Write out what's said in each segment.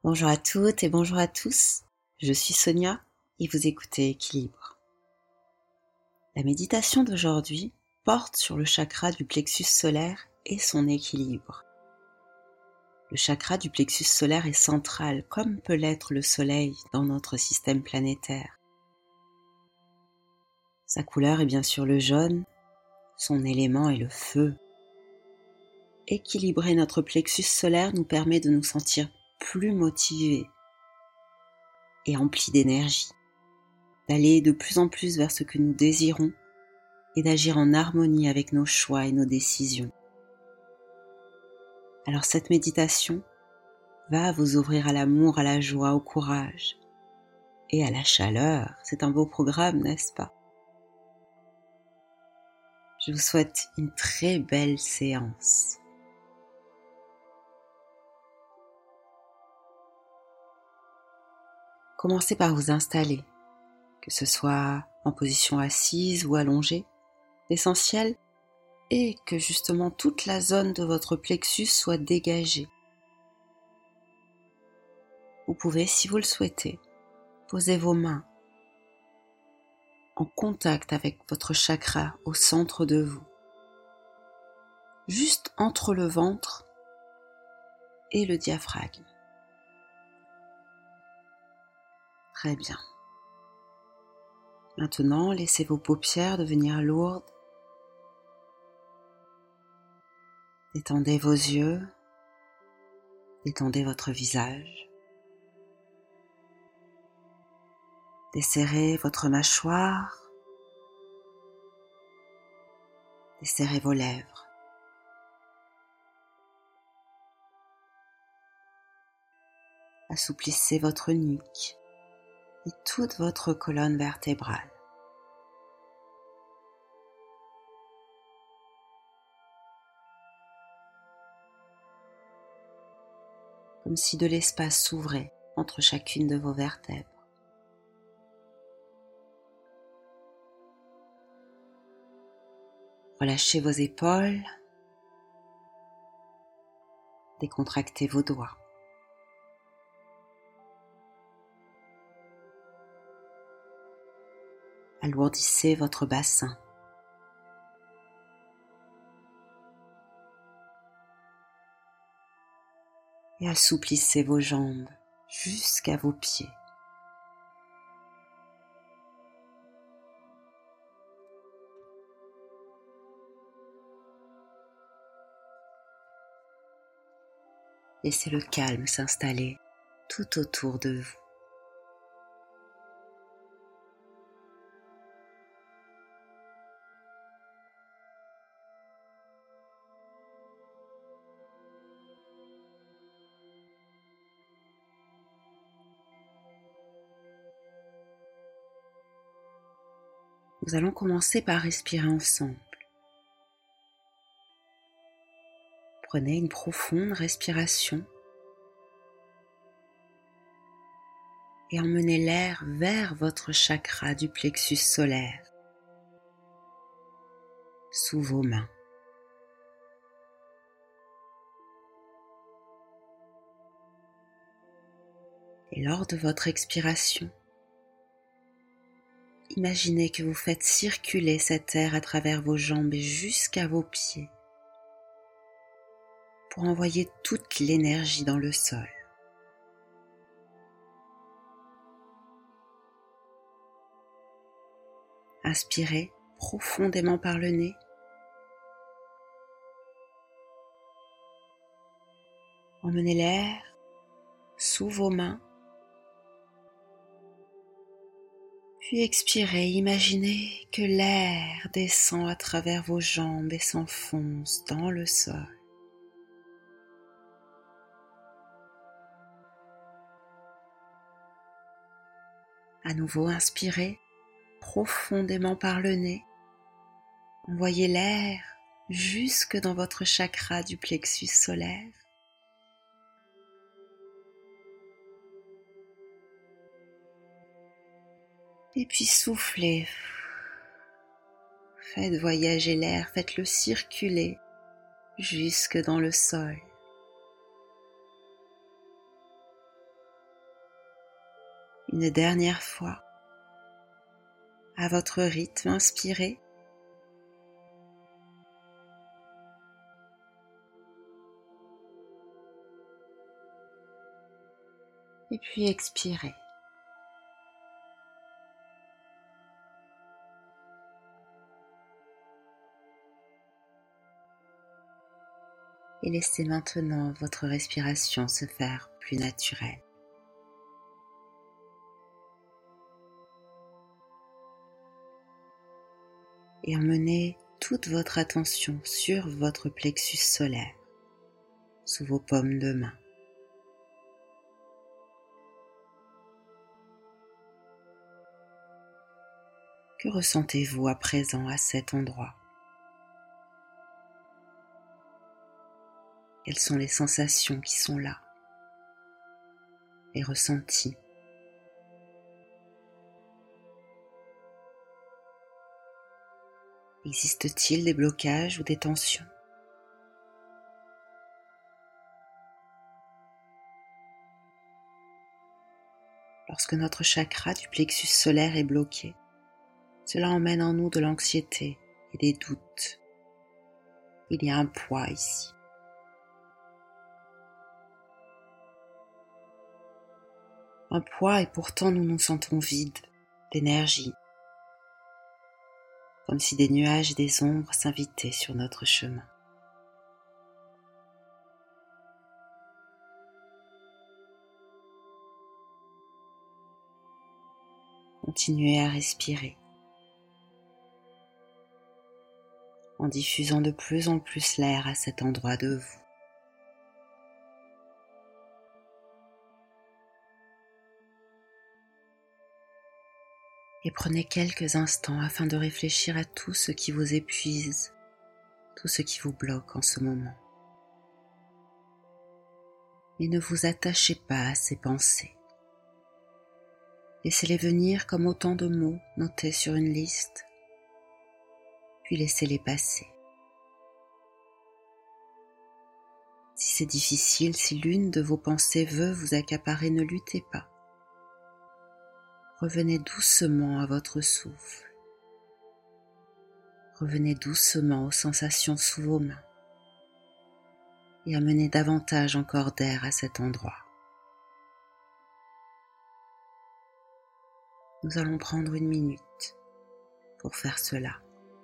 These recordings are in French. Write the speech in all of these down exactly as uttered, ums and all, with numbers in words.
Bonjour à toutes et bonjour à tous, je suis Sonia et vous écoutez Équilibre. La méditation d'aujourd'hui porte sur le chakra du plexus solaire et son équilibre. Le chakra du plexus solaire est central comme peut l'être le soleil dans notre système planétaire. Sa couleur est bien sûr le jaune, son élément est le feu. Équilibrer notre plexus solaire nous permet de nous sentir plus motivés et emplis d'énergie, d'aller de plus en plus vers ce que nous désirons et d'agir en harmonie avec nos choix et nos décisions. Alors cette méditation va vous ouvrir à l'amour, à la joie, au courage et à la chaleur. C'est un beau programme, n'est-ce pas? Je vous souhaite une très belle séance. Commencez par vous installer, que ce soit en position assise ou allongée. L'essentiel est que justement toute la zone de votre plexus soit dégagée. Vous pouvez, si vous le souhaitez, poser vos mains en contact avec votre chakra au centre de vous, juste entre le ventre et le diaphragme. Très bien. Maintenant, laissez vos paupières devenir lourdes. Détendez vos yeux, détendez votre visage. Desserrez votre mâchoire, desserrez vos lèvres. Assouplissez votre nuque et toute votre colonne vertébrale. Comme si de l'espace s'ouvrait entre chacune de vos vertèbres. Relâchez vos épaules, décontractez vos doigts. Alourdissez votre bassin. Et assouplissez vos jambes jusqu'à vos pieds. Laissez le calme s'installer tout autour de vous. Nous allons commencer par respirer ensemble. Prenez une profonde respiration et emmenez l'air vers votre chakra du plexus solaire, sous vos mains. Et lors de votre expiration, imaginez que vous faites circuler cet air à travers vos jambes et jusqu'à vos pieds pour envoyer toute l'énergie dans le sol. Inspirez profondément par le nez. Emmenez l'air sous vos mains. Puis expirez, imaginez que l'air descend à travers vos jambes et s'enfonce dans le sol. À nouveau, inspirez profondément par le nez. Envoyez l'air jusque dans votre chakra du plexus solaire. Et puis soufflez. Faites voyager l'air, faites-le circuler jusque dans le sol. Une dernière fois, à votre rythme, inspirez. Et puis expirez. Et laissez maintenant votre respiration se faire plus naturelle. Et emmenez toute votre attention sur votre plexus solaire, sous vos paumes de main. Que ressentez-vous à présent à cet endroit? Quelles sont les sensations qui sont là, les ressentis? Existe-t-il des blocages ou des tensions? Lorsque notre chakra du plexus solaire est bloqué, cela emmène en nous de l'anxiété et des doutes. Il y a un poids ici. Un poids et pourtant nous nous sentons vides d'énergie, comme si des nuages et des ombres s'invitaient sur notre chemin. Continuez à respirer, en diffusant de plus en plus l'air à cet endroit de vous. Et prenez quelques instants afin de réfléchir à tout ce qui vous épuise, tout ce qui vous bloque en ce moment. Mais ne vous attachez pas à ces pensées. Laissez-les venir comme autant de mots notés sur une liste, puis laissez-les passer. Si c'est difficile, si l'une de vos pensées veut vous accaparer, ne luttez pas. Revenez doucement à votre souffle. Revenez doucement aux sensations sous vos mains et amenez davantage encore d'air à cet endroit. Nous allons prendre une minute pour faire cela.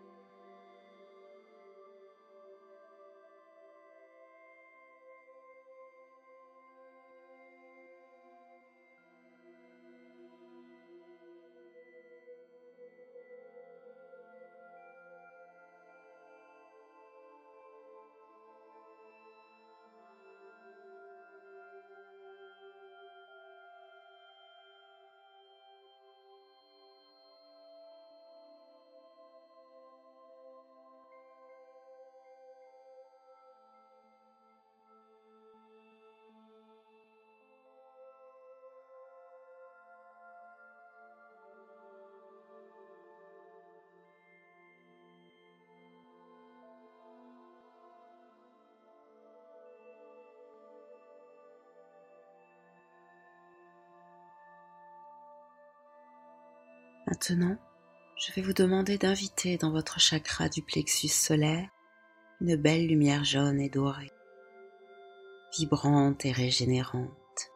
Maintenant, je vais vous demander d'inviter dans votre chakra du plexus solaire une belle lumière jaune et dorée, vibrante et régénérante.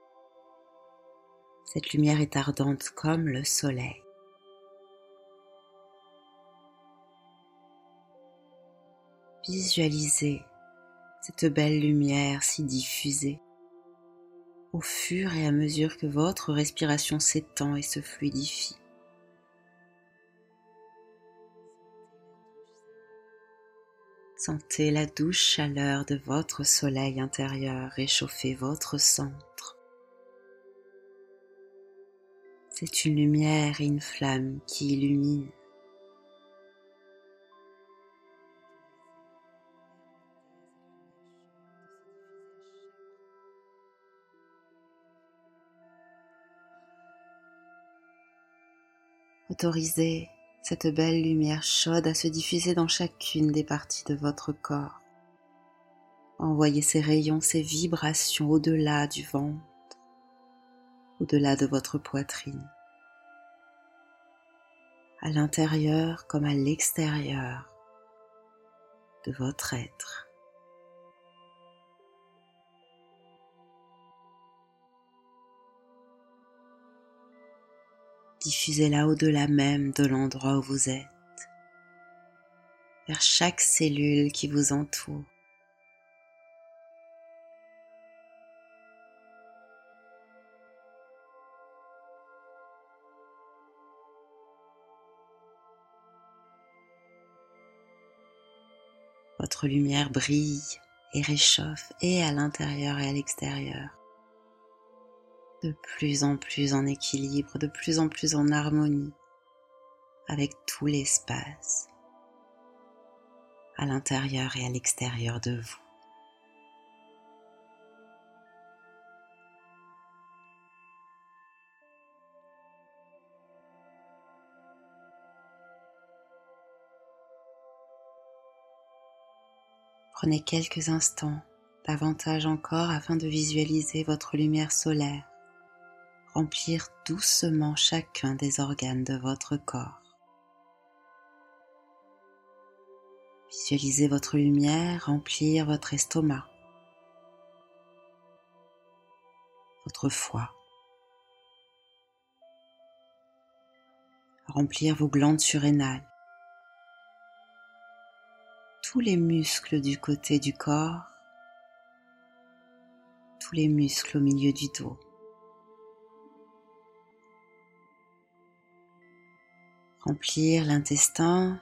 Cette lumière est ardente comme le soleil. Visualisez cette belle lumière si diffusée au fur et à mesure que votre respiration s'étend et se fluidifie. Sentez la douce chaleur de votre soleil intérieur réchauffer votre centre. C'est une lumière et une flamme qui illuminent. Autorisez cette belle lumière chaude à se diffuser dans chacune des parties de votre corps. Envoyez ces rayons, ces vibrations au-delà du ventre, au-delà de votre poitrine, à l'intérieur comme à l'extérieur de votre être. Diffusez-la au-delà même de l'endroit où vous êtes, vers chaque cellule qui vous entoure. Votre lumière brille et réchauffe et à l'intérieur et à l'extérieur, de plus en plus en équilibre, de plus en plus en harmonie avec tout l'espace à l'intérieur et à l'extérieur de vous. Prenez quelques instants, davantage encore, afin de visualiser votre lumière solaire remplir doucement chacun des organes de votre corps. Visualisez votre lumière remplir votre estomac, votre foie, remplir vos glandes surrénales, tous les muscles du côté du corps, tous les muscles au milieu du dos. Remplir l'intestin,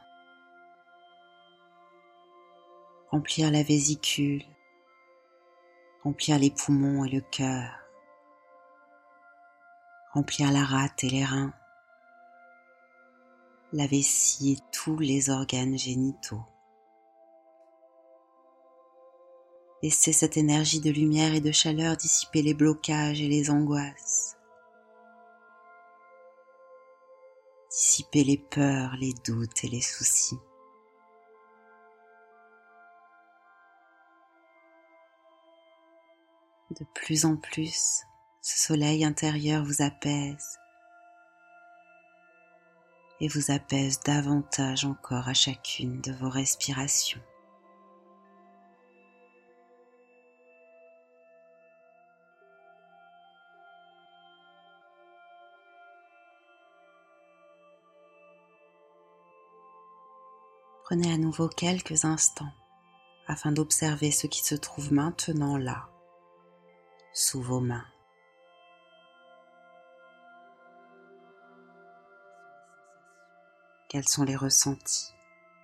remplir la vésicule, remplir les poumons et le cœur, remplir la rate et les reins, la vessie et tous les organes génitaux. Laissez cette énergie de lumière et de chaleur dissiper les blocages et les angoisses, dissiper les peurs, les doutes et les soucis. De plus en plus, ce soleil intérieur vous apaise et vous apaise davantage encore à chacune de vos respirations. Prenez à nouveau quelques instants afin d'observer ce qui se trouve maintenant là, sous vos mains. Quels sont les ressentis?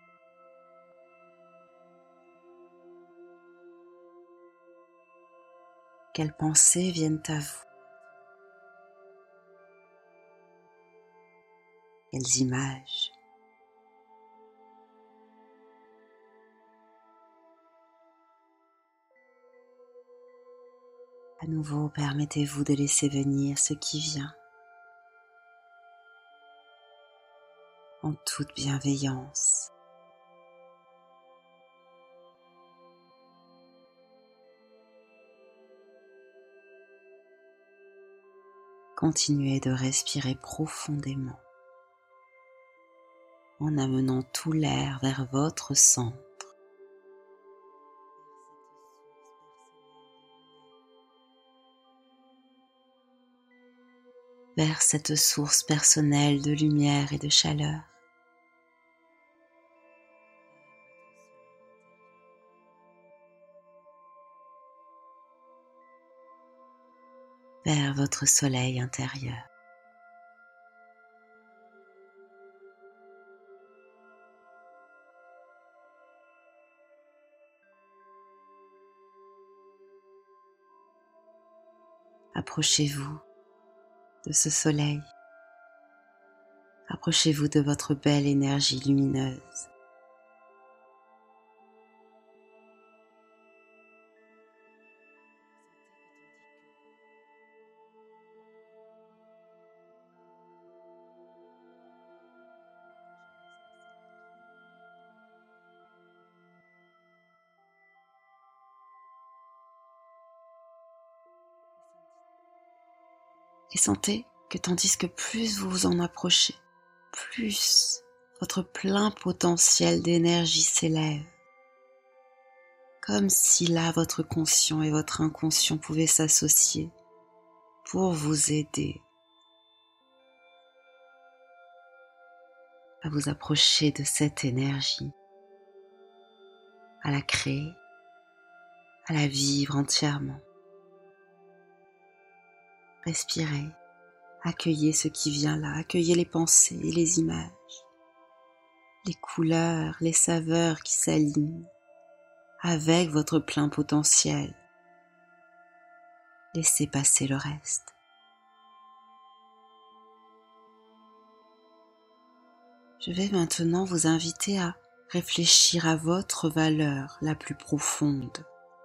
Quelles pensées viennent à vous? Quelles images? À nouveau, permettez-vous de laisser venir ce qui vient en toute bienveillance. Continuez de respirer profondément en amenant tout l'air vers votre centre. Vers cette source personnelle de lumière et de chaleur. Vers votre soleil intérieur. Approchez-vous de ce soleil. Approchez-vous de votre belle énergie lumineuse. Et sentez que tandis que plus vous vous en approchez, plus votre plein potentiel d'énergie s'élève. Comme si là votre conscient et votre inconscient pouvaient s'associer pour vous aider à vous approcher de cette énergie, à la créer, à la vivre entièrement. Respirez, accueillez ce qui vient là, accueillez les pensées et les images, les couleurs, les saveurs qui s'alignent avec votre plein potentiel. Laissez passer le reste. Je vais maintenant vous inviter à réfléchir à votre valeur la plus profonde.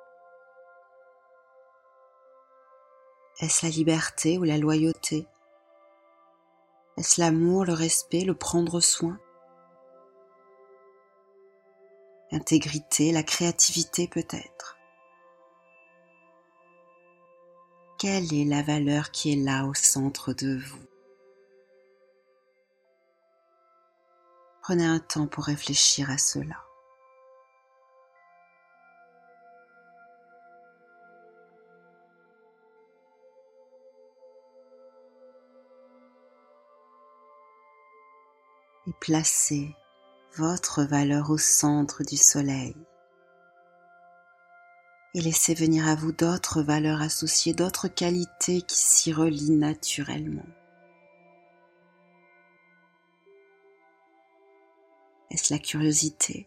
Est-ce la liberté ou la loyauté? Est-ce l'amour, le respect, le prendre soin? L'intégrité, la créativité peut-être? Quelle est la valeur qui est là au centre de vous? Prenez un temps pour réfléchir à cela. Et placez votre valeur au centre du soleil. Et laissez venir à vous d'autres valeurs associées, d'autres qualités qui s'y relient naturellement. Est-ce la curiosité?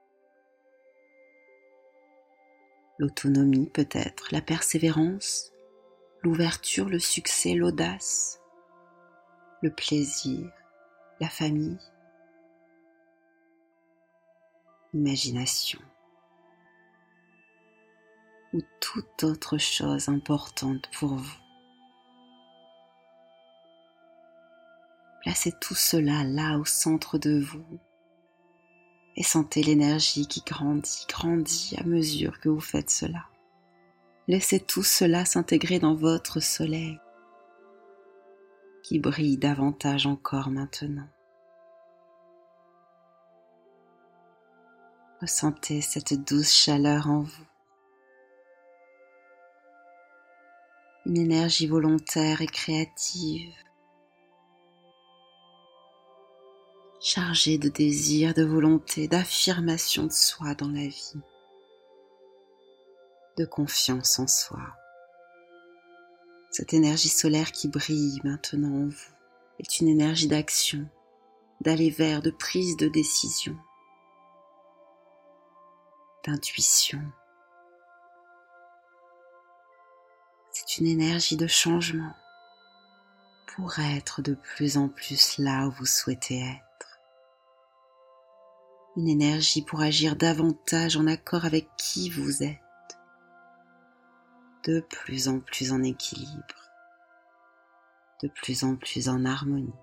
L'autonomie peut-être, la persévérance, l'ouverture, le succès, l'audace, le plaisir, la famille, l'imagination ou toute autre chose importante pour vous. Placez tout cela là au centre de vous et sentez l'énergie qui grandit, grandit à mesure que vous faites cela. Laissez tout cela s'intégrer dans votre soleil qui brille davantage encore maintenant. Ressentez cette douce chaleur en vous. Une énergie volontaire et créative, chargée de désir, de volonté, d'affirmation de soi dans la vie, de confiance en soi. Cette énergie solaire qui brille maintenant en vous est une énergie d'action, d'aller vers, de prise de décision, d'intuition. C'est une énergie de changement pour être de plus en plus là où vous souhaitez être. Une énergie pour agir davantage en accord avec qui vous êtes, de plus en plus en équilibre, de plus en plus en harmonie.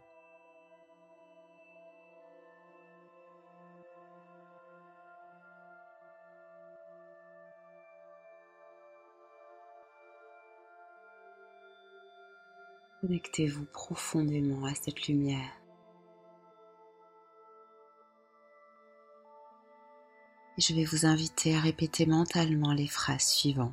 Connectez-vous profondément à cette lumière. Et je vais vous inviter à répéter mentalement les phrases suivantes.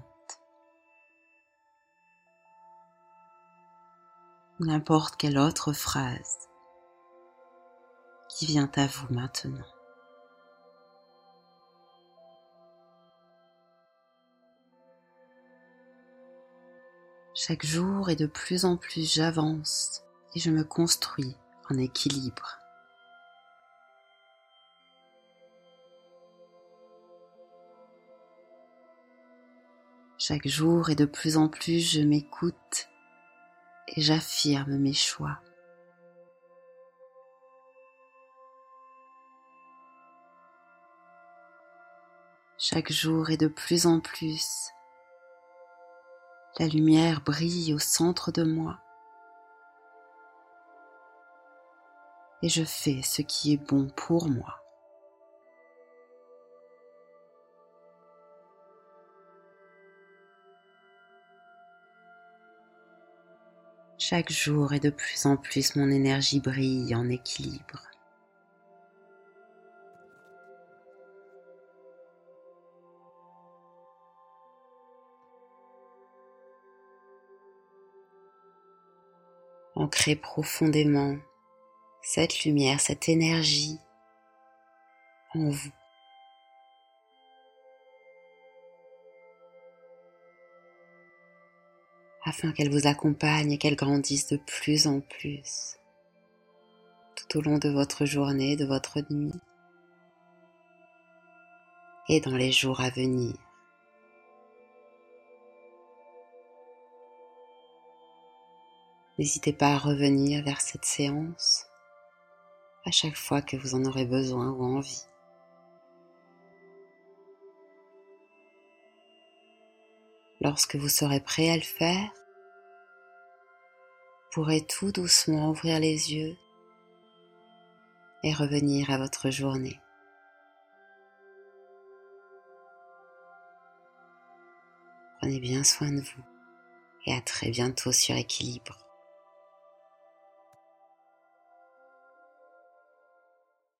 Ou n'importe quelle autre phrase qui vient à vous maintenant. Chaque jour et de plus en plus j'avance et je me construis en équilibre. Chaque jour et de plus en plus je m'écoute et j'affirme mes choix. Chaque jour et de plus en plus, la lumière brille au centre de moi et je fais ce qui est bon pour moi. Chaque jour et de plus en plus mon énergie brille en équilibre. Ancrez profondément cette lumière, cette énergie en vous. Afin qu'elle vous accompagne et qu'elle grandisse de plus en plus tout au long de votre journée, de votre nuit et dans les jours à venir. N'hésitez pas à revenir vers cette séance à chaque fois que vous en aurez besoin ou envie. Lorsque vous serez prêt à le faire, vous pourrez tout doucement ouvrir les yeux et revenir à votre journée. Prenez bien soin de vous et à très bientôt sur Équilibre.